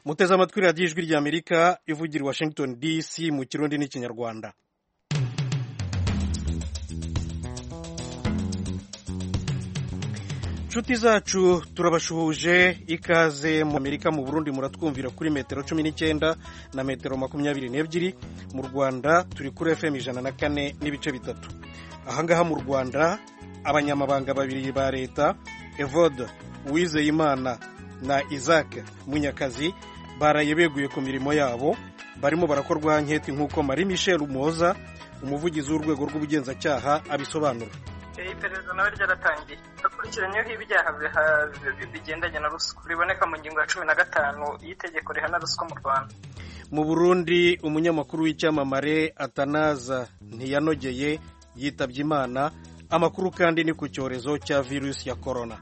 muteze amatwi radiyo ijwi ry'Amerika ivugira i Washington DC mu Kirundi n'Ikinyarwanda. Nshuti zacu turabashuhuje, ikaze mu Amerika. Mu Burundi muratwumvira kuri metero 19 na metero 22, mu Rwanda turi kuri FM 104 n'ibice bitatu. Ahangaha mu Rwanda abanyamabanga babiri ba leta Evode Uwizeyimana na Isaac Munyakazi baraye beguye ku mirimo yabo, barimo barakorwa nketi nk'uko Marie Michel Umuhoza umuvugizi w'urwego rw'ubugenzacyaha abisobanura. Iperereza nawe ryaratangiye akurikiranyeho ibyaha bigendanye na ruswa biboneka mu ngingo ya 15 y'itegeko rihana ruswa mu Rwanda. Mu Burundi umunyamakuru w'icyamamare Atanaza Ntiyanogeye yitabye Imana. Amakuru kandi ni ku cyorezo cya virusi ya corona.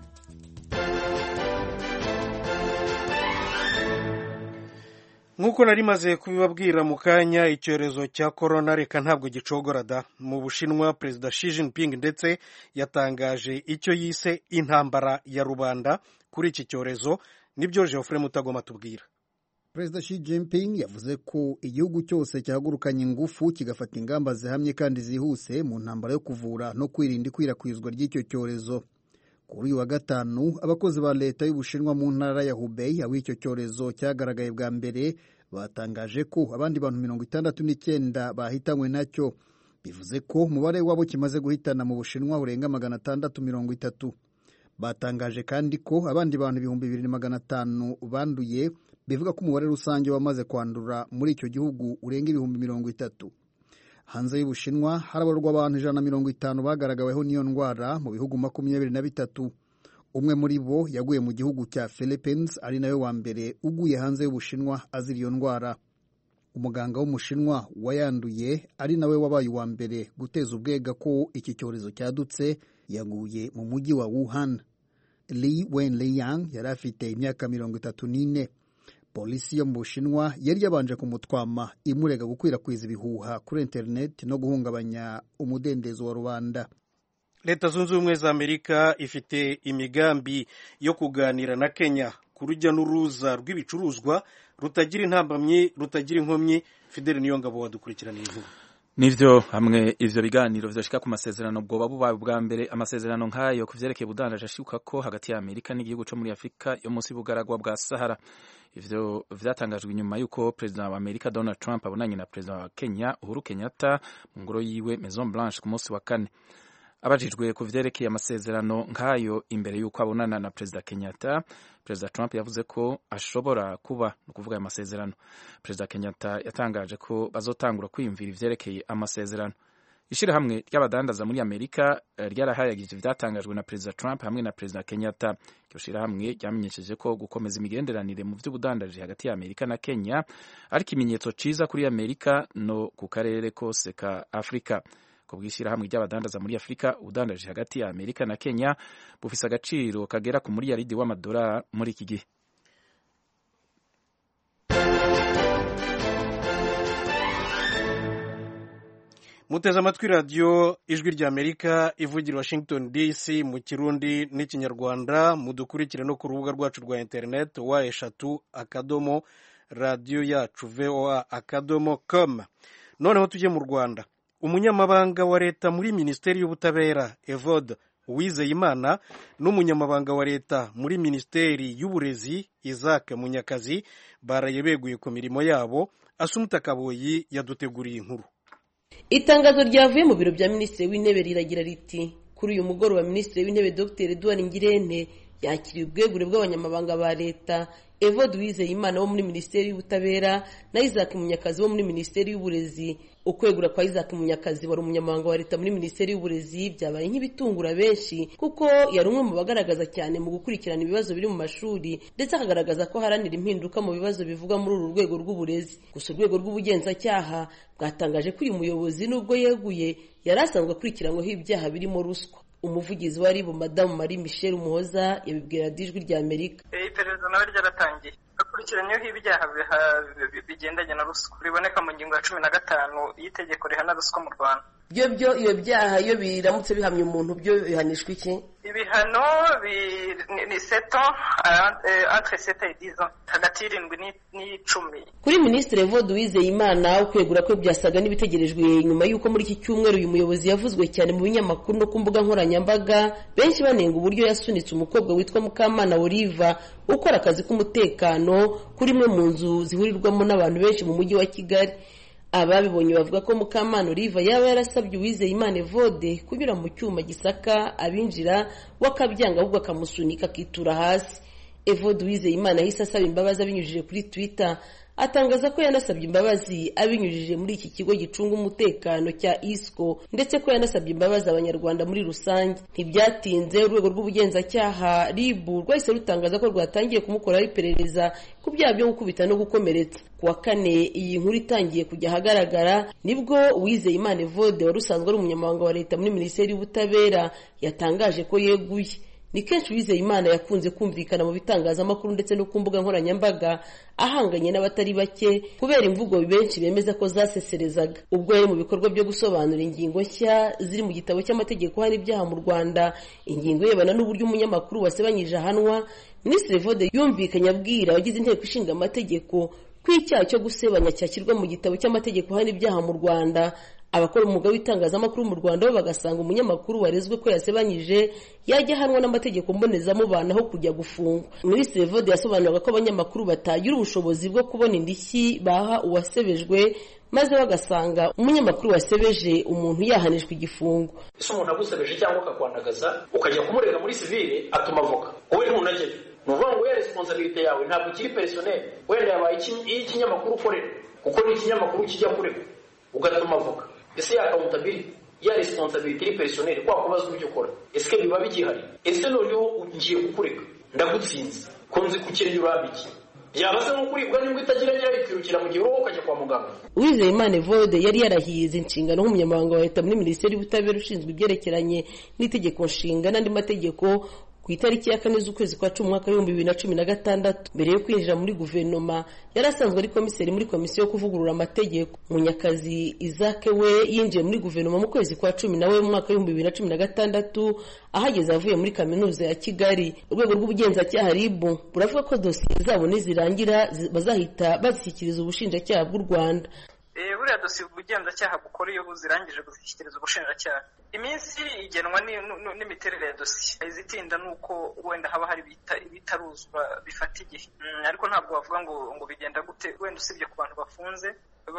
Nk'uko nari maze kubibabwira mu kanya, icyorezo cya corona reka ntabwo gicogora da. Mu Bushinwa Perezida Xi Jinping ndetse yatangaje icyo yise intambara ya rubanda kuri iki cyorezo. Nibyo Geoffrey Mutagoma tubwira. Perezida Xi Jinping yavuze ko igihugu cyose cyahagurukanye ingufu kigafata ingamba zihamye kandi zihuse mu ntambara yo kuvura no kwirinda ikwirakwizwa ry'icyo cyorezo. Kuri uyu wa gatanu abakozi ba leta y'Ubushinwa mu ntara ya Hubei aho icyo cyorezo cyagaragaye bwa mbere batangaje ko abandi bantu 69 bahitanywe nacyo, bivuze ko umubare wabo kimaze guhitana mu Bushinwa urenga 630. Batangaje kandi ko abandi bantu 2500 banduye, bivuga ko umubare rusange wamaze kwandura muri icyo gihugu urenga 30,000. Hanze y'Ubushinwa harabarwa abantu 150 bagaragaweho n'iyo ndwara mu bihugu 23. Umwe muri bo yaguye mu gihugu cya Philippines, ari nawe wa mbere uguye hanze y'Ubushinwa azira iyo ndwara. Umuganga w'Umushinwa wayanduye ari nawe wabaye wa mbere guteza ubwega ko iki cyorezo cyadutse yaguye mu mujyi wa Wuhan. Li Wenliang yari afite imyaka 34. Polisi yo mu Bushinwa yari yabanje kumutwama imurega gukwirakwiza ibihuha kuri internet no guhungabanya umudendezo wa rubanda. Leta Zunze Ubumwe za Amerika ifite imigambi yo kuganira na Kenya ku rujya n'uruza rw'ibicuruzwa rutagira intambamyi rutagira inkomyi. Fidel Niyongabo wadukurikiraniye inkuru. Nivyo hamwe ivyo biganiro vyashika ku masezerano bwoba bubaye bwa mbere. Amasezerano nk'ayo kuvyerekeye budandaje ashuka ko hagati ya Amerika n'igihugu cyo muri Afrika yo munsi y'ubugaragwa bwa Sahara. Ivyo vyatangajwe nyuma yuko President wa Amerika Donald Trump abonanye na President wa Kenya Uhuru Kenyatta mu ngoro yiwe Maison Blanche ku munsi wa kane. Abajijwe ku vyerekeye amasezerano nk'ayo imbere yuko abonana na President Kenyatta, President Trump yavuze ko ashobora kuba no kuvuga aya masezerano. President Kenyatta yatangaje ko bazotangura kwiyumvira ivyerekeye amasezerano. Ishirahamwe ry'abadandaza muri Amerika ryarahayagije ivyatangajwe na President Trump hamwe na President Kenyatta. Iryo shirahamwe ryamenyesheje ko gukomeza imigenderanire mu vy'ubudandaji hagati ya Amerika na Kenya ari ikimenyetso ciza kuri Amerika no ku karere kose ka Afrika. Ko bw'ishirahamwe ry'abadandaza muri Afrika, ubudandaji hagati ya Amerika na Kenya bufise agaciro kagera ku miliyaridi w'amadolari muri iki gihe. Muteze amatwi radiyo ijwi ry'Amerika ivugira Washington DC mu Kirundi n'Ikinyarwanda. Mudukurikire no ku rubuga rwacu rwa internet wa3 radio yacu voa.com. Noneho tujye mu Rwanda. Umunyamabanga wa leta muri Minisiteri y'Ubutabera Evode Uwizeyimana n'umunyamabanga wa leta muri Minisiteri y'Uburezi Isaac Munyakazi baraye beguye ku mirimo yabo. Asumta Kaboyi yaduteguriye inkuru. Itangazo ryavuye mu biro bya Minisitiri w'Intebe riragira riti: kuri uyu mugoroba Minisitiri w'Intebe Dr Edouard Ngirente yakiriye ubwegure bw'abanyamabanga ba leta Evode Uwizeyimana wo muri Minisiteri y'Ubutabera na Isaac Munyakazi wo muri Minisiteri y'Uburezi. Ukwegura kwa Isaac Munyakazi wari umunyamabanga wa leta muri Minisiteri y'Uburezi byabaye nk'ibitungura benshi kuko yari umwe mu bagaragaza cyane mu gukurikirana ibibazo biri mu mashuri ndetse akagaragaza ko haranira impinduka mu bibazo bivugwa muri uru rwego rw'uburezi. Gusa urwego rw'ubugenzacyaha bwatangaje ko uyu muyobozi nubwo yeguye yari asanzwe akurikiranyweho ibyaha birimo ruswa. Umuvugizi wa RIB Madamu Marie Michel Umuhoza yabibwira Ijwi ry'Amerika. Iperereza nawe ryaratangiye akurikiranyeho ibyaha bigendanye na ruswa biboneka mu ngingo ya 15 y'itegeko rihana ruswa mu Rwanda. Iyo byaha iyo biramutse bihamye umuntu byo bihanishwa iki? Ibihano ni 7 ans entre 7 et 10 ans hagati y'irindwi n'icumi. Kuri Minisitiri Evode Uwizeyimana ukwegura kwe byasaga n'ibitegerejwe nyuma y'uko muri iki cyumweru uyu muyobozi yavuzwe cyane mu binyamakuru no ku mbuga nkoranyambaga, benshi banenga uburyo yasunitse umukobwa witwa Mukamana Oliva ukora akazi k'umutekano kuri imwe mu nzu zihurirwamo n'abantu benshi mu mujyi wa Kigali. Ababibonye bavuga ko Mukamana Oliva yaba yarasabye Uwizeyimana Evode kunyura mu cyuma gisaka abinjira wakabyanga ahubwo akamusunika akitura hasi. Evode Uwizeyimana yahise asaba imbabazi abinyujije kuri Twitter, atangaza ko yanasabye imbabazi abinyujije muri iki kigo gicunga umutekano cya ISCO ndetse ko yanasabye imbabazi abanyarwanda muri rusange. Ntibyatinze urwego rw'ubugenzacyaha RIB rwahise rutangaza ko rwatangiye kumukoraho iperereza ku byaha byo gukubita no gukomeretsa. Kuwa kane iyi nkuru itangiye kujya ahagaragara nibwo Uwizeyimana Evode wari usanzwe ari umunyamabanga wa leta muri Minisiteri y'Ubutabera yatangaje ko yeguye. Ni kenshi Uwizeyimana yakunze kumvikana mu bitangazamakuru ndetse no ku mbuga nkoranyambaga ahanganye n'abatari bake kubera imvugo benshi bemeza ko zaseserezaga. Ubwo yari mu bikorwa byo gusobanura ingingo nshya ziri mu gitabo cy'amategeko hari ibyaha mu Rwanda, ingingo yebana n'uburyo umunyamakuru wasebanyije ahanwa, Minisitiri Evode yumvikanye abwira abagize inteko ishinga amategeko ko icyaha cyo gusebanya cyashyirwa mu gitabo cy'amategeko hari ibyaha mu Rwanda. Abakora umwuga w'itangazamakuru mu Rwanda bo bagasanga umunyamakuru warezwe ko yasebanyije yajya ahanwa n'amategeko mbonezamubano aho kujya gufungwa. Minisitiri Evode yasobanuraga ko abanyamakuru batagira ubushobozi bwo kubona indishyi baha uwasebejwe, maze bagasanga umunyamakuru wasebeje umuntu yahanishwa igifungo. Ese umuntu agusebeje cyangwa akakwandagaza ukajya kumurega muri civile atuma avoka, wowe ntunajye nuvuga ngo ya responsibility yawe ntabwo kiri personnel, wenda yabaye ikinyamakuru ukorera kuko ni ikinyamakuru kijya kurega ugatuma avoka. Ese ya accountability ya responsibility personnel kwa kubazwa ibyo ukora, ese biba bigihari? Ese noneho ngiye kukureka ndagutsinze konzi kukirenge urabiki yabaze no kuribwa nibwo itagira nyirabikirukira mu gihe wowe ukajya kwa muganga. Uwizeyimana Evode yari yarahize inshingano nk'umunyamabanga wa leta muri Minisiteri y'Ubutabera ushinzwe ibyerekeranye n'itegeko nshinga n'andi mategeko ku itariki ya 4 z'ukwezi kwa 10 mwaka 2016. Mbere yo kwinjira muri guverinoma yari asanzwe ari komiseri muri komisiyo yo kuvugurura amategeko. Munyakazi Isaac we yinjiye muri guverinoma mu kwezi kwa 10 nawe mu mwaka 2016 ahageze avuye muri kaminuza ya Kigali. Urwego rw'ubugenzacyaha RIB buravuga ko dosiye zabo nizirangira bazahita bazishyikiriza ubushinjacyaha bw'u Rwanda. Buriya dosiye ubugenzacyaha bukora iyo buzirangije gushyikiriza ubushinjacyaha, iminsi igenwa n'imiterere ya dosiye. Izitinda nuko wenda haba hari ibitaruzwa bifata igihe, ariko ntabwo bavuga ngo bigenda gute, wenda usibye ku bantu bafunze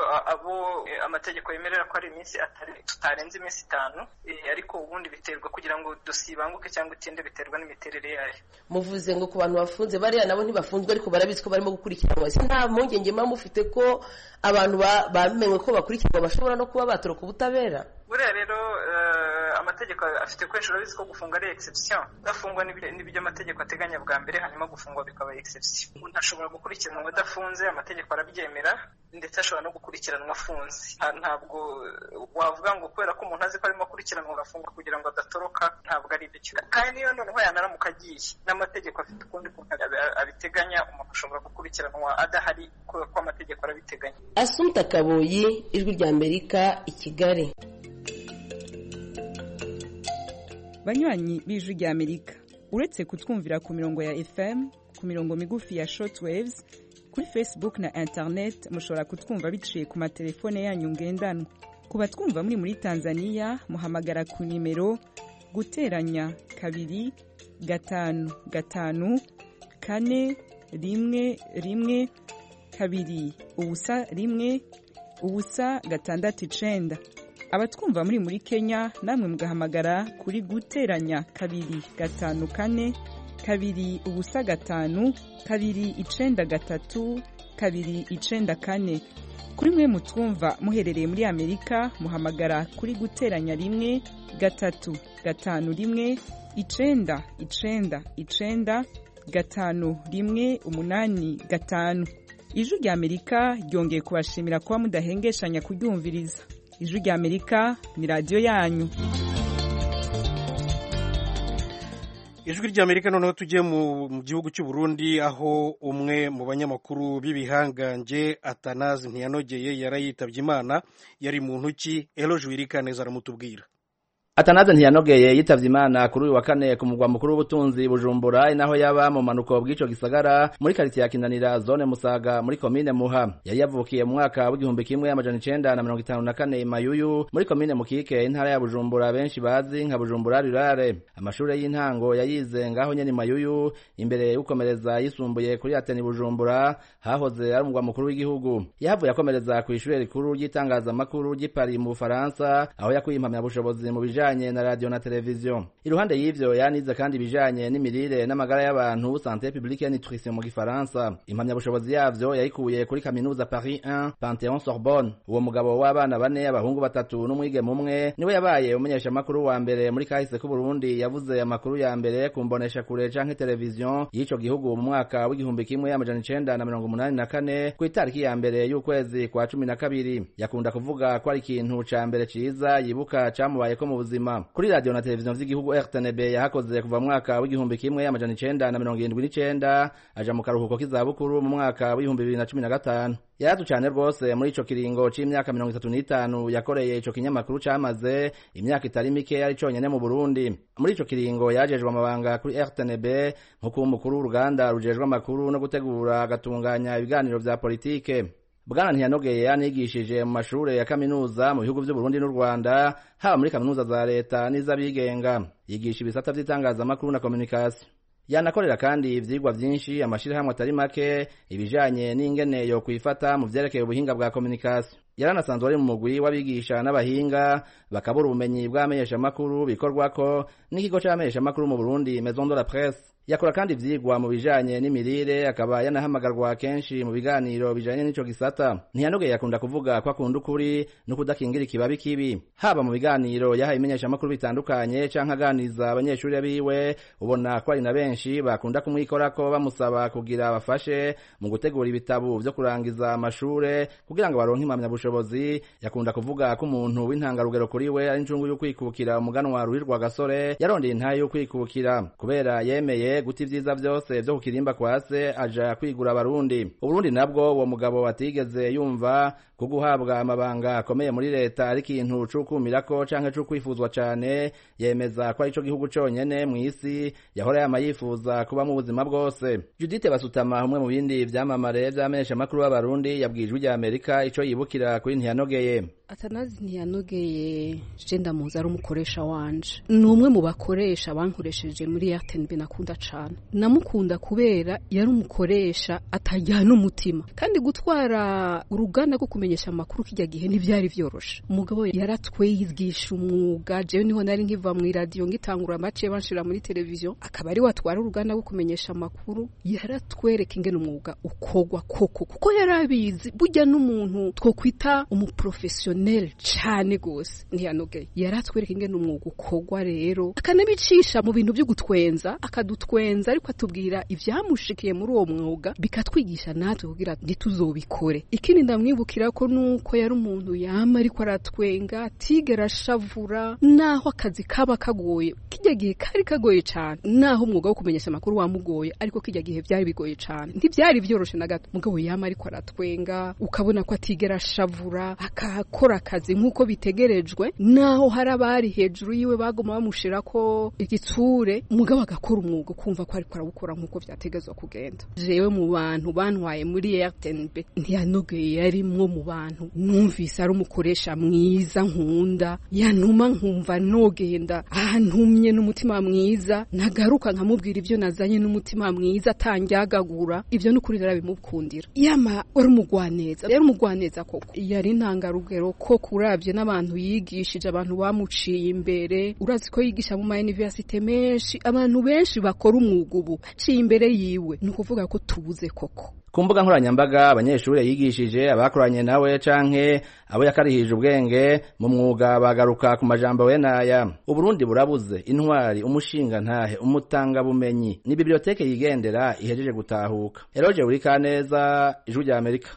abo amategeko yemerera ko ari iminsi tutarenze iminsi 5, ariko ubundi biterwa kugira ngo dosiye ibanguke cyangwa itinde biterwa n'imiterere yayo. Muvuze ngo ku bantu bafunze bariya nabo ntibafunzwe ariko barabizi ko barimo gukurikiranwa. Ese nta mpungenge mba mufite ko abantu bamenwe ko bakurikiranwa bashobora no kuba batoroka ubutabera? Buriya rero amategeko afite kwinshi urabizi ko gufunga ari exception, gafungwa n'ibyo amategeko ateganya bwa mbere, hanyuma gufungwa bikaba exception. Umuntu ashobora gukurikiranwa adafunze, amategeko arabyemera, ndetse ashobora no gukurikiranwa afunze. Ntabwo wavuga ngo kubera ko umuntu azi ko arimo akurikiranwa agafungwa kugira ngo adatoroka, ntabwo ari byo. Kandi niyo noneho yanaramuka agiye, n'amategeko afite ukundi kuntu abiteganya, umuntu ashobora gukurikiranwa adahari ko amategeko arabiteganya. Assumpta Kaboyi, Ijwi ry'Amerika, i Kigali. Banywanyi b'Ijwi ry'Amerika, uretse kutwumvira ku mirongo ya FM, ku mirongo migufi ya shortwaves, kuri Facebook na internet mushobora kutwumva biciye ku matelefone yanyu ngendanwa. Ku batwumva muri Tanzania muhamagara ku nimero guteranya 2 5 5 4 1 1 2 ubusa 1 ubusa 6 Abatwumva muri Kenya namwe mugahamagara kuri guteranya 2 5 4 2 ubusa 5 2 93 2 94. Kuri mwe mutwumva muherereye muri Amerika muhamagara kuri guteranya 1 3 5 1 9 9 9 5 1 8 5. Ijwi ry'Amerika ryongeye kubashimira kuba mudahengeshanya kuryumviriza. Ijwi ry'Amerika ni radio yanyu. Ijwi ry'Amerika noneho tujye mu gihugu cy'u Burundi, aho umwe mu banyamakuru b'ibihangange Atanazi Ntiyanogeye yarayitabye Imana. Yari muntu ki? Eloge Wirikaneza aramutubwira. Atanaze Ntiyanogeye yitavye Imana kuri uyu wa kane ku mugwa mukuru w'ubutunzi Bujumbura inaho yaba mu manuko bw'ico gisagara muri quartier ya Kinanira zone Musaga muri commune Muha. Yari yavukiye mu mwaka w'igihumbi kimwe amajana 1954 Mayuyu muri commune Mukike intara ya Bujumbura benshi bazi nka Bujumbura Rurare. Amashure y'intango yayize ngaho nyene Mayuyu imbere y'ukomereza yisumbuye kuri Ateni Bujumbura hahoze ari umugwa mukuru w'igihugu. Yahavuye yakomereza ku ishure rikuru ry'itangazamakuru ry'Ipari mu Faransa aho yakuye impamya bushobozi mu bijanye na radio na televiziyo. Iruhande y'ivyo yanize kandi bijanye n'imirire n'amagara y'abantu santé publique et nutrition mu Gifaransa. Impamya bushobozi yavyo yayikuye kuri kaminuza Paris 1 Panthéon Sorbonne. Uwo mugabo w'abana bane abahungu batatu n'umwigeme umwe niwe yabaye umenyesha makuru wa mbere muri kahise ku Burundi yavuze amakuru ya mbere kumbonesha kure canke televiziyo y'ico gihugu mu mwaka w'igihumbi kimwe amajana 1984 ku itariki ya mbere y'ukwezi kwa 12. Yakunda kuvuga ko ari ikintu ca mbere ciza yibuka camubaye ko mu buzima. Kuri radio na televiziyo vy'igihugu RTNB yahakoze kuva mwaka w'igihumbi kimwe amajana 1979 aja mu karuhuko k'izabukuru mu mwaka w'igihumbi 2015. Yaratu cyane rwose muri ico kiringo c'imyaka 35 yakoreye ico kinyamakuru camaze imyaka itari mike ari conyene mu Burundi. Muri ico kiringo yajejwe amabanga kuri RTNB nko mukuru w'uruganda rujejwe amakuru no gutegura agatunganya ibiganiro vya politike. Bwana Ntiyanogeye yanigishije mu mashure ya kaminuza mu bihugu vy'u Burundi n'u Rwanda haba muri kaminuza za leta n'iz'abigenga. Yigisha ibisata vy'itangazamakuru na communication. Yanakorera kandi ivyigwa vyinshi amashirahamwe atari make ibijanye n'ingene yo kwifata mu vyerekeye ubuhinga bwa communication. Yaranasanzwe ari mu mugwi w'abigisha n'abahinga bakabura ubumenyi bw'amenyesha makuru bikorwako n'ikigo c'amenyesha makuru mu Burundi Maison de la Presse. Yakora kandi ivyigwa mu bijanye n'imirire akaba yanahamagarwa kenshi mu biganiro bijanye n'ico gisata. Ntiyanogeye yakunda kuvuga ko akunda ukuri no kudakingira ikibabi kibi. Haba mu biganiro yahaye imenyesha makuru bitandukanye canke aganiza abanyeshuri biwe ubona ko ari na benshi bakunda kumwikorako bamusaba kugira abafashe mu gutegura ibitabu vyo kurangiza amashure kugira ngo baronke impamya bushobozi. Yakunda kuvuga ko umuntu w'intangarugero kuri we ari incungu yo kwikukira umuganwa Ruhirwa Gasore yarondeye intaye yo kwikukira kubera yemeye guti vyiza vyose vyo kukirimba kwase aja kwigura abarundi. Uburundi nabwo uwo mugabo atigeze yumva ko guhabwa amabanga akomeye muri leta ari ikintu c'ukumirako canke c'ukwifuzwa cane. Yemeza ko ari ico gihugu conyene mw'isi yahora yamayifuza kuba mu buzima bwose. Judith Basutama umwe mu bindi vyamamare vy'amenyesha makuru y'abarundi yabwijwe rya Amerika ico yibukira kuri Ntiyanogeye. Atanazi Ntiyanogeye je ndamuzi ari umukoresha wanje. Ni umwe mu bakoresha bankoresheje muri RTNB nakunda cane. Namukunda kubera yari umukoresha atajyana umutima. Kandi gutwara uruganda rwo kumenyesha amakuru kijya gihe ntivyari vyoroshe. Umugabo yaratwigisha umwuga. Jewe niho nari nkiva mu radio ngitangura amace banshira muri televiziyo akaba ari watwara uruganda rwo kumenyesha amakuru. Yaratwereka ingene umwuga ukogwa koko kuko yarabizi burya n'umuntu twokwita umuprofessionnel cyane gose. Ntiyanogeye yaratwereka ingene umwuga ukogwa rero akanabicisha mu bintu byo gutwenza akadutwenza ariko atubwira ivyamushikiye muri uwo mwuga bikatwigisha natwe kugira ntituzobikore. Ikindi ndamwibukira ko nuko yari umuntu yama ariko aratwenga atigera ashavura naho akazi kaba kagoye. Kijya gihe kari kagoye cyane naho umwuga wo kumenyesha amakuru wamugoye ariko kijya gihe byari bigoye cyane ntibyari vyoroshe na gato. Mugabo yama ariko aratwenga ukabona ko atigera ashavura akakora akazi nkuko bitegerejwe naho harabari hejuru yiwe bagoma bamushira ko igitsure mugabo agakora umwuga kumva ko ariko arawukora nkuko vyategezwa kugenda. Jewe mu bantu bantwaye muri RTNB Ntiyanogeye yarimwo mu bantu numvise ari umukoresha mwiza nkunda yantuma nkumva nogenda ahantumye n'umutima mwiza nagaruka nkamubwira ivyo nazanye n'umutima mwiza atangyagagura. Ivyo n'ukuri narabimukundira. Yama wari umugwaneza koko yari intangarugero ko kuravye n'abantu yigishije abantu bamuciye imbere. Urazi ko yigisha mu university menshi abantu benshi bakora umwuga ubu ciye imbere yiwe nukuvuga ko tubuze koko. Ku mbuga nkoranyambaga abanyeshuri yigishije abakoranye nawe canke abo yakarihije ubwenge mu mwuga bagaruka ku majambo we naya. Uburundi burabuze intwari umushinga ntahe umutanga bumenyi ni biblioteke yigendera ihejeje gutahuka. Eroje urika neza ijwi rya Amerika.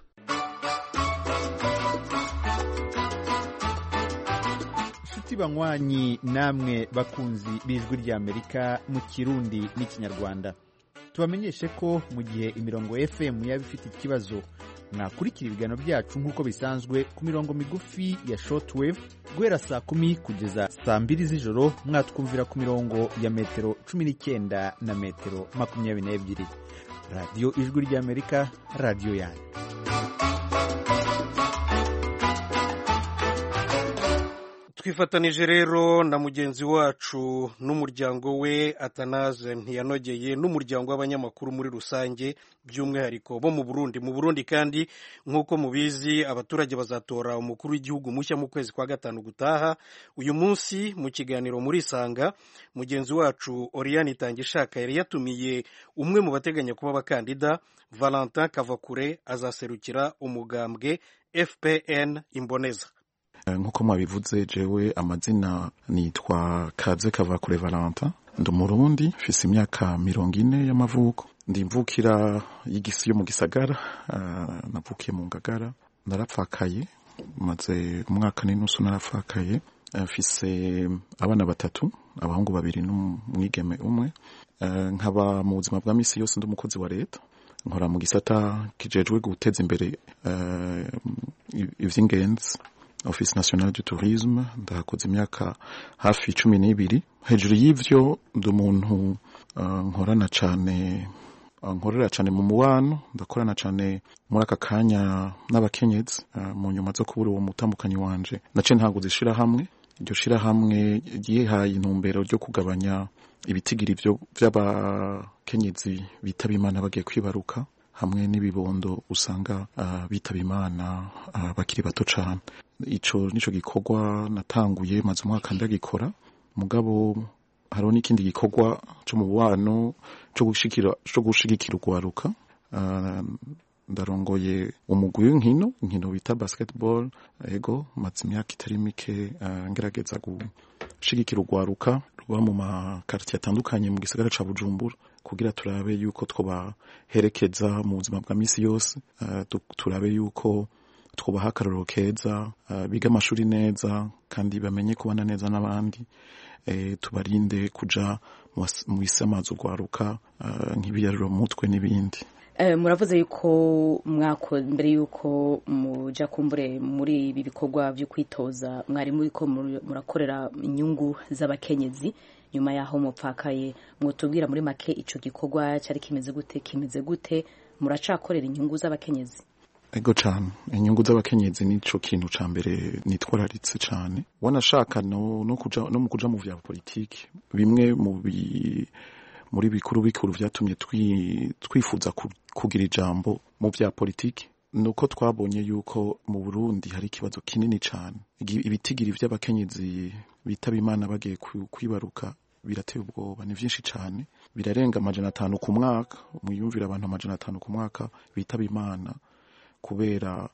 Banywanyi namwe bakunzi b'ijwi rya Amerika mu Kirundi n'ikinyarwanda tubamenyeshe ko mu gihe imirongo FM yaba ifite ikibazo mwakurikira ibiganiro byacu nk'uko bisanzwe ku mirongo migufi ya shortwave guhera saa 10 kugeza saa 2 z'ijoro mwatwumvira ku mirongo ya metero 19 na metero 22. radiyo ijwi ry'Amerika, radiyo yanyu. twifatanije rero na mugenzi wacu n'umuryango we Atanaze Ntiyanogeye n'umuryango w'abanyamakuru muri rusange by'umwihariko bo mu Burundi kandi nk'uko mubizi abaturage bazatora umukuru w'igihugu mushya mu kwezi kwa gatanu gutaha. Uyu munsi mu kiganiro muri Sanga mugenzi wacu Oriane Itangishaka yari yatumiye umwe mu bateganya kuba abakandida, Valentin Kavakure, azaserukira umugambwe FPN Imboneza. Nk'uko mwabivuze, jewe amazina nitwa Kaze Kavakure Valentin, ndi Umurundi, mfise imyaka 40 y'amavuko, ndi mvukira y'igisi yo mu Gisagara, navukiye mu Ngagara, narapfakaye maze umwaka n'inusu narapfakaye, mfise abana batatu, abahungu babiri n'umwigeme umwe, nkaba mu buzima bwa misi yose ndi umukozi wa leta, nkora mu gisata kijejwe guteza imbere ivy'ingenzi, Office National du Tourisme, ndakoze imyaka hafi 12. Hejuru y'ivyo ndi umuntu nkorera cyane mu mubano, ndakorana cyane muri aka kanya n'abakenyezi, mu nyuma zo kubura uwo mutambukanyi wanje nace ntago zishira hamwe. Iryo shira hamwe yihaye intumbero ryo kugabanya ibitigiri by'abakenyezi bitaba Imana bagiye kwibaruka, hamwe n'ibibondo usanga bitaba Imana bakiri bato cyane. Ico nico gikorwa natanguye maze umwaka ndagikora, mugabo hariho n'ikindi gikorwa cyo mu bubano cyo gushigikira urwaruka. Ndarongoye umugwi w'inkino bita basketball, ego maze imyaka itari mike ngerageza gushigikira urwaruka ruba mu makartier atandukanye mu gisagara ca Bujumbura, kugira turabe yuko twobaherekeza mu buzima bwa misi yose, turabe yuko twobaha akarorero keza, biga amashuri neza kandi bamenye kubana neza n'abandi, tubarinde kuja mu bisamaza urwaruka nk'ibiyaruro mutwe n'ibindi. Muravuze yuko mbere yuko muja kumbure muri ibi bikorwa byo kwitoza mwari muriko murakorera inyungu z'abakenyezi, nyuma yaho mupfakaye, mwotubwira muri make ico gikorwa cyari kimeze gute muracakorera inyungu z'abakenyezi? Ego cyane, inyungu z'abakenyezi nico kintu ca mbere nitwararitse cyane, wanashaka no mu kuja mu vya politiki. Bimwe muri bikuru vyatumye twifuza kugira ijambo mu vya politiki nuko twabonye yuko mu Burundi hari ikibazo kinini cyane. Ibitigiri vy'abakenyezi bitaba Imana bagiye kwibaruka birateye ubwoba, ni vyinshi cyane, birarenga 500 ku mwaka. Muyumvira abantu 500 ku mwaka bitaba Imana kubera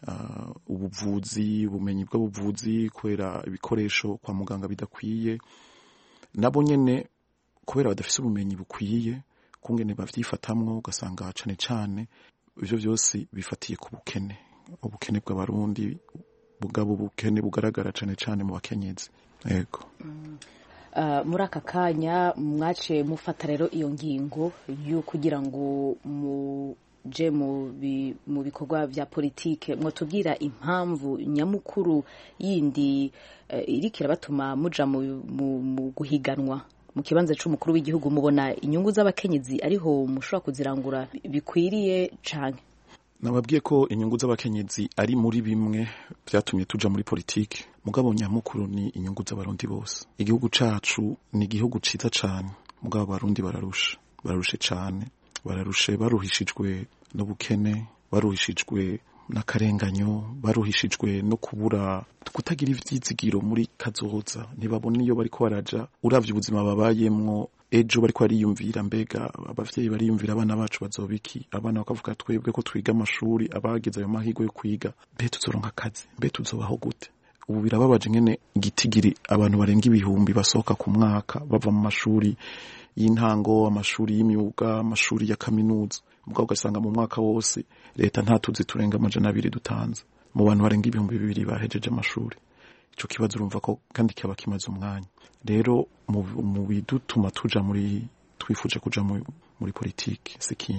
ubumenyi bw'ubuvuzi, kubera ibikoresho kwa muganga bidakwiye, nabo nyene kubera badafise ubumenyi bukwiye kungene bavyifatamwo. Ugasanga cane ivyo byose bifatiye ku ubukene bw'abarundi, bugabo ubukene bugaragara cane mu bakenyezi. Yego. Muri aka kanya mwace mufata rero iyo ngingo yo kugira ngo je mu bikorwa vya politike, mwotubwira impamvu nyamukuru yindi irikira batuma muja mu guhiganwa mu kibanza c'umukuru w'igihugu? Mubona inyungu z'abakenyezi ariho mushobora kuzirangura bikwiriye canke? Nababwiye ko inyungu z'abakenyezi ari muri bimwe vyatumye tuja muri politike, mugabo nyamukuru ni inyungu z'abarundi bose. Igihugu cacu ni igihugu ciza cane, mugabo abarundi bararushe cane, baruhishijwe n'ubukene, baruhishijwe n'akarenganyo, baruhishijwe no kutagira ivyizigiro muri kazoza. Ntibabona iyo bariko baraja, uravye ubuzima babayemwo ejo bariko bariyumvira, mbega abavyeyi bariyumvira abana bacu bazobiki, abana bakavuga twebwe ko twiga amashuri, abagize ayo mahirwe yo kwiga, mbe tuzoronka akazi, mbe tuzobaho gute? Ubu birababaje ngene igitigiri abantu barenga ibihumbi basohoka ku mwaka bava mu mashuri y'intango, amashuri y'imyuga, amashuri ya kaminuza, mugabo ugasanga mu mwaka wose leta nta tuzi turenga 200 dutanze mu bantu barenga 2,000 bahejeje amashuri. Ico kibazo urumva ko kandi kiba kimaze umwanya. Rero mu bidutuma tufuje kuja muri politiki sikindi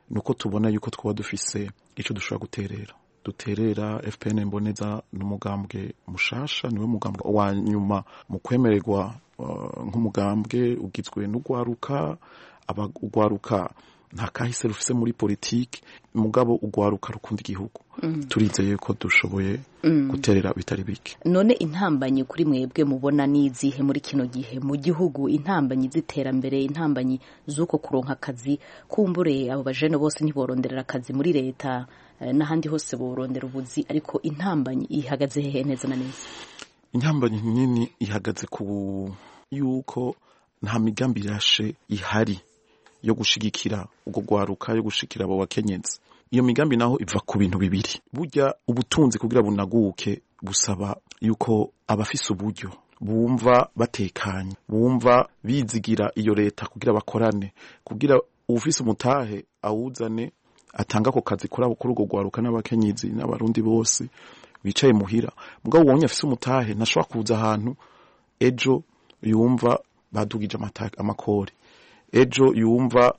nuko tubona yuko twoba dufise ico dushobora duterera FPN Mboneza n'umugambwe mushasha niwe mugambwe wa nyuma mu kwemererwa nk'umugambwe ugizwe n'ugwaruka ugwaruka nta kahise rufise muri politiki mugabo ugwaruka rukunda igihugu turizeye ko dushoboye guterera bitari bike. None intambanyi kuri mwebwe mubona nizihe muri kino gihe mu gihugu, intambanyi ziterambere, intambanyi zuko kuronka akazi, kumbure abo bajene bose ntiboronderera akazi muri leta n'ahandi hose borondera ubuzi, ariko intambanyi ihagaze hehe neza na neza? Intambanyi nini ihagaze ku yuko nta migambi irashe ihari yo gushigikira ugo gwaruka, yo gushikira abo bakenyezi. Iyo migambi naho iva ku bintu bibiri. Burya ubutunzi kugira bunaguke busaba yuko abafise uburyo bumva batekanye, bumva bizigira iyo leta kugira bakorane, kugira ufise umutahe awuzane atanga ko kazi kuri ugo gwaruka n'abakenyezi n'abarundi bose bicaye muhira. Mugabo wonye afise umutahe ntashobora kuza ahantu ejo yumva badugije amakori, ejo yumva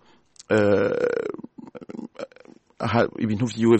ibintu vyiwe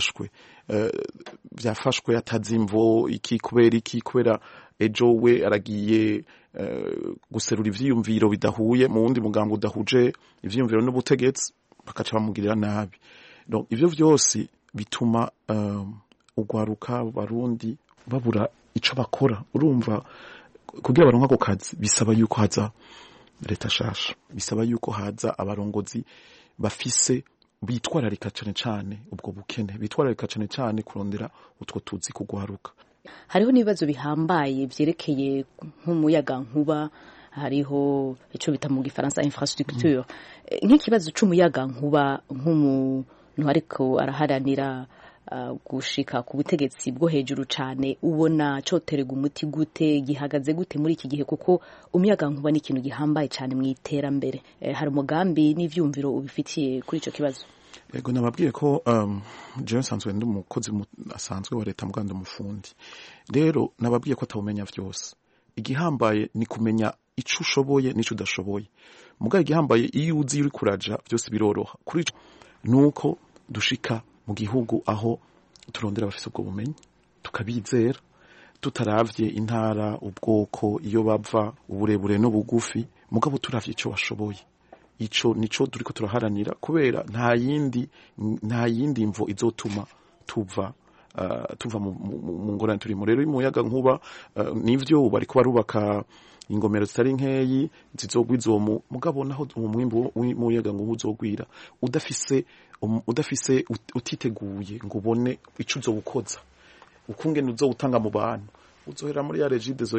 vyafashwe atazimvo kubera ejo we aragiye guserura ivyiyumviro bidahuye mu wundi muganga udahuje ivyiyumviro n'ubutegetsi bakaca bamugirira nabi. Donc ivyo vyose bituma ugwaruka barundi babura ico bakora. Urumva kugira baronka ako kazi bisaba yuko haza leta shasha, bisaba yuko haza abarongozi bafise bitwararika cane ubwo bukene, bitwararika cane kurondera utwo tuzi kugwaruka. Hariho n'ibibazo bihambaye vyerekeye nk'umuyaga nkuba, hariho ico bita mu gifaransa infrastructure. Nk'ikibazo c'umuyaga nkuba nk'umuntu ariko araharanira gushika ku butegetsi bwo hejuru cane, ubona coterega umuti gute, gihagaze gute muri iki gihe, kuko umuyaga nkuba ni ikintu gihambaye cane mu iterambere. Hari umugambi n'ivyumviro ubifitiye kuri ico kibazo? Yego, nababwiye ko jewe nsanzwe ndi umukozi asanzwe wa leta muganda umufundi. Rero nababwiye ko atawumenya vyose. Igihambaye ni kumenya ico ushoboye n'ico udashoboye. Mugabo igihambaye iyo uzi uri kuraja vyose biroroha. Kuri nuko dushika mu gihugu aho turondera abafise ubwo bumenyi tukabizera, tutaravye intara, ubwoko, iyo bava, uburebure n'ubugufi, mugabo turavye ico washoboye. Ico nico turiko turaharanira, kubera nta yindi mvo izotuma tuva mu ngorane turimo. Rero umuyaga nkuba nivyo bariko barubaka ingomero zitari nkeyi zizogwiza uwo mugabo, naho umwimbu w'umuyaga nkuba uzogwira udafise utiteguye ngo ubone ico uzobukoza, ukungene uzowutanga mu bantu, uzohera muri ya regidezo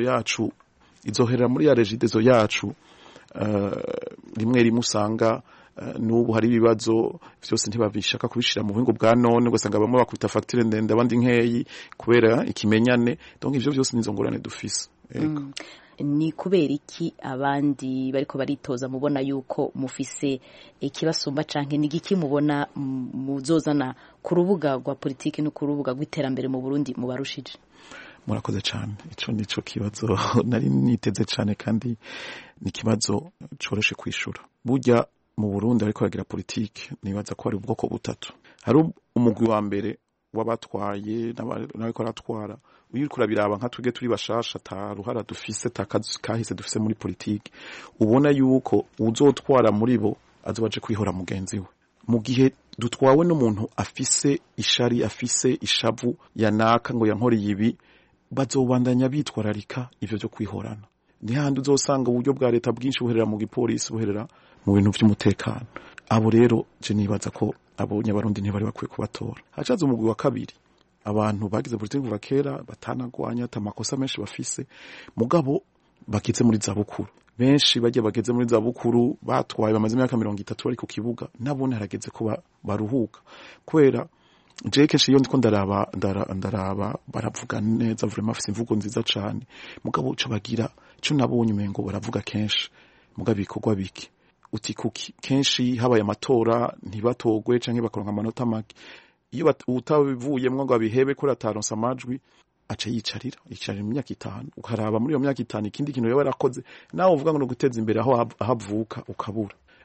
yacu rimwe usanga n'ubu hari ibibazo vyose ntibabishaka kubishira mu buhingo bwa none, ugasanga bamwe bakubita facture ndende abandi nkeyi kubera ikimenyane. Donc ivyo vyose nizo ngorane dufise. Ni kubera iki abandi bariko baritoza mubona yuko mufise ikibasumba canke ni giki mubona muzozana ku rubuga rwa politiki no ku rubuga rw'iterambere mu Burundi mubarushije? Murakoze cyane. Ico nico kibazo nari niteze cyane, kandi ni kibazo coroshe kwishura. Burya mu Burundi ariko bagira politiki nibaza ko ari ubwoko butatu. Hari umugwi wa mbere wabatwaye n'abiko aratwara, uyu kurabiraba nka twege turi bashasha ta ruhara dufise kahise dufise muri politiki, ubona yuko uzotwara muri bo azobaje kwihora mugenzi we. Mu gihe dutwawe n'umuntu afise ishari, afise ishavu yanaka ngo yankoreye ibi, bazobandanya bitwararika ivyo byo kwihorana. Ni handi uzosanga uburyo bwa leta bwinshi buherera mu gipolisi, buherera mu bintu vy'umutekano. Abo rero je nibaza ko abo nyabarundi ntibari bakwiye kubatora. Hacaza umugwi wa kabiri, abantu bagize politiki kuva kera batanagwanya atamakosa menshi bafise, mugabo bakize muri zabukuru. Benshi bageze muri zabukuru batwaye bamaze imyaka 30 bari ku kibuga, nabone harageze ko baruhuka. Kwera je kenshi iyo ndiko ndaraba baravuga neza, vraiment afise imvugo nziza cane, mugabo cyo bagira cyo nabonye umengo baravuga kenshi, mugabo bikorwa biki. Uti kuki kenshi habaye amatora ntibatogwe canke bakoronka amanota make, iyo utabivuyemwo ngo abihebe kuri ataronsa amajwi aca yicarira mu myaka 5, ukaraba muri iyo myaka 5 ikindi kintu yaba yarakoze nawe uvuga ngo no guteza imbere aho avuka ukabura.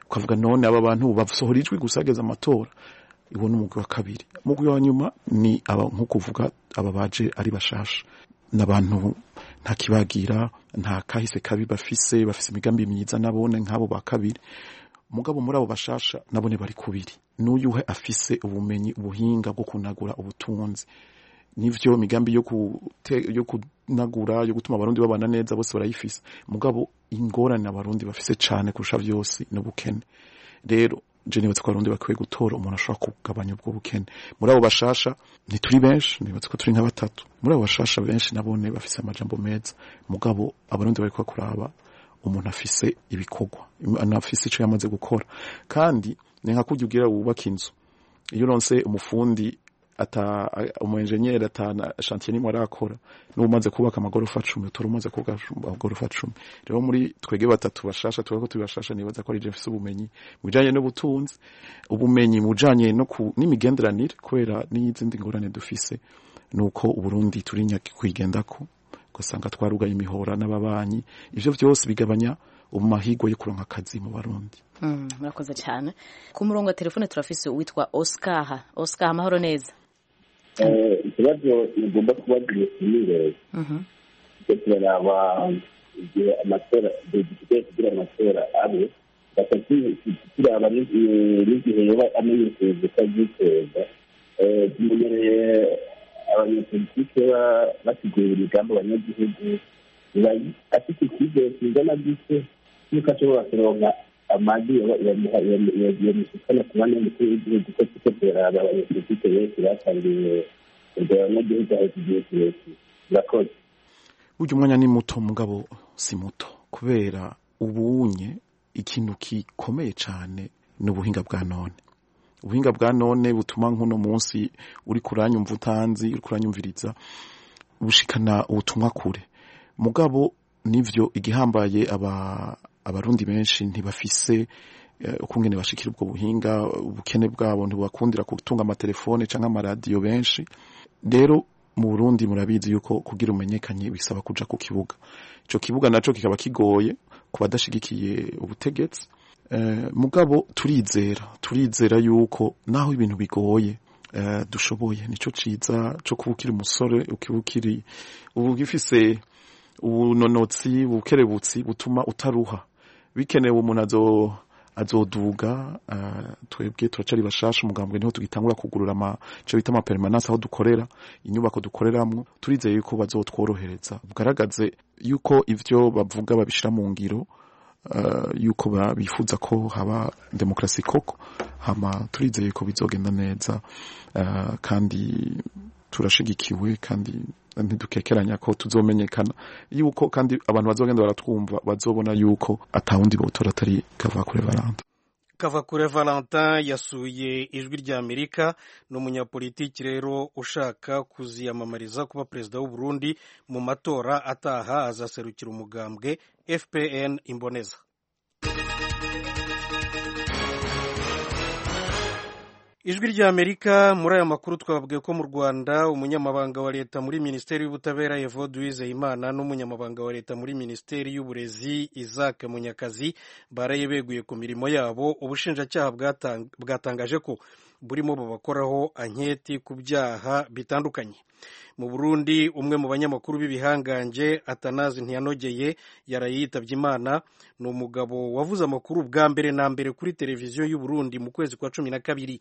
ukavuga none aba bantu basohora ijwi gusa hageze amatora. Iwo n'umugwi wa kabiri. Umugwi wa nyuma ni nko kuvuga aba baje ari bashasha n'abantu nta kibagira nta kahise kabi bafise imigambi myiza nabone nk'abo ba kabiri. Mugabo muri abo bashasha nabone bari kubiri n'uyuhe afise ubumenyi ubuhinga bwo kunagura ubutunzi nivyo migambi yo kunagura yo gutuma abarundi babana neza bose barayifise. Mugabo ingorane abarundi bafise cane kurusha vyose n'ubukene. Rero je nibatse ko abarundi bakwiye gutora umuntu ashobora kugabanya ubwo bukene. Muri abo bashasha ntituri benshi, nibatse ko turi nka batatu. Muri abo bashasha benshi nabone bafise amajambo meza. Mugabo abarundi bariko kuraba umuntu afise ibikorwa, anafise ico yamaze gukora. Kandi ni nka kugira wubaka inzu. Iyo ronse umufundi umu-engineer atana chantier ni mwarakora n'umaze kubaka amagorofa 10 utora umaze kubaka amagorofa 10. Rero muri twege batatu bashasha turako tubashasha nibaza ko ari je mfise ubumenyi mujanye n'ubutunzi, ubumenyi mujanye no n'imigenderanire kubera n'izindi ngorane dufise nuko uburundi turi nyaki kwigendako gusanga twarugaye imihora n'ababanyi. Ivyo byose bigabanya umahirwe yo kuronka akazi mu Barundi. Murakoze cyane. Ku murongo wa telefone turafise uwitwa Oscar. Oscar, amahoro neza. Ikibazo nigomba kubagira kimwe. Turaraba igihe amatora dufite kugira amatora abe batatu turaba n'igihe yoba amenyesheje ko agiteza. Tumenyereye abanyapolitike basigura imigambi abanyagihugu afite icyizere kingana gute yuko ashobora kuronka amagi yamushikana ku bane mukuru w'igihugu ko tutegeraba abanyapolitike benshi batangiye abanyagihugu aho tugiye kirekire. Murakoze. Burya umwanya ni muto mugabo si muto kubera ubunye ikintu gikomeye cyane n'ubuhinga bwa none. Ubuhinga bwa none butuma nkuno munsi uri kuranyumva utanzi uri kuranyumviriza bushikana ubutumwa kure. Mugabo nivyo igihambaye abarundi benshi ntibafise ukungene bashikira ubwo buhinga, ubukene bwabo ntibakundira gutunga amatelefone canke amaradiyo benshi. Rero mu Burundi murabizi yuko kugira umenyekanye bisaba kuja ku kibuga. Ico kibuga naco kikaba kigoye ku badashigikiye ubutegetsi. Mugabo turizera yuko naho ibintu bigoye dushoboye. Nico ciza cyo kubukira umusore ukibukiri ubugifise ubunonotsi bukerebutsi butuma utaruha. Bikenewe umuntu azoduga. Twebwe turacari bashasha umugambwe niho tugitangura kugurura cyo bita ama permanence aho dukorera, inyubako dukoreramwo. Turizeye yuko bazotworohereza bugaragaze yuko ivyo bavuga babishira mu ngiro, yuko bifuza ko haba demokrasi koko. Hama turizeye ko bizogenda neza kandi turashigikiwe kandi ntidukekeranya ko tuzomenyekana yuko kandi abantu bazogenda baratwumva bazobona yuko atawundi botora atari Kavakure Valentin. Kavakure Valentin yasuye Ijwi rya Amerika, n'umunyapolitiki rero ushaka kuziyamamariza kuba perezida w'u Burundi mu matora ataha. Azaserukira umugambwe FPN Imboneza. Ijwi rya Amerika. Muri aya makuru twababwiye ko mu Rwanda umunyamabanga wa leta muri Minisiteri y'Ubutabera Evode Uwizeyimana n'umunyamabanga wa leta muri Minisiteri y'Uburezi Isaac Munyakazi baraye beguye ku mirimo yabo. Ubushinjacyaha bwatangaje ko burimo bubakoraho anketi ku byaha bitandukanye. Mu Burundi umwe mu banyamakuru b'ibihangange Atanazi Ntiyanogeye yaraye yitabye Imana. Ni umugabo wavuze amakuru bwa mbere na mbere kuri televiziyo y'u Burundi mu kwezi kwa 12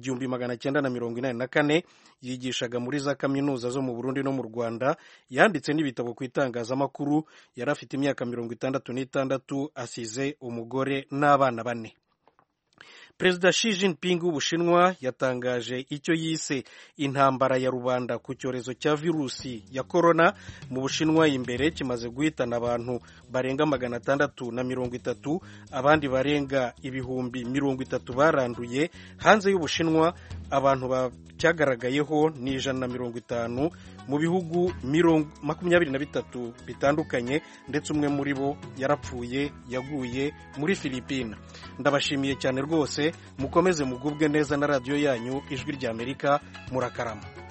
1944. Yigishaga muri za kaminuza zo mu Burundi no mu Rwanda. Yanditse n'ibitabo ku itangazamakuru. Yari afite imyaka 66. Asize umugore n'abana 4. Perezida Xi Jinping w'Ubushinwa yatangaje icyo yise intambara ya rubanda ku cyorezo cya virusi ya corona mu Bushinwa. Imbere kimaze guhitana abantu barenga 630, abandi barenga ibihumbi 30 baranduye. Hanze y'Ubushinwa abantu cyagaragayeho ni 150 mu bihugu 23 bitandukanye, ndetse umwe muri bo yarapfuye, yaguye muri Filipina. Ndabashimiye cyane rwose, mukomeze mugubwe neza na radio yanyu Ijwi rya Amerika. Murakarama.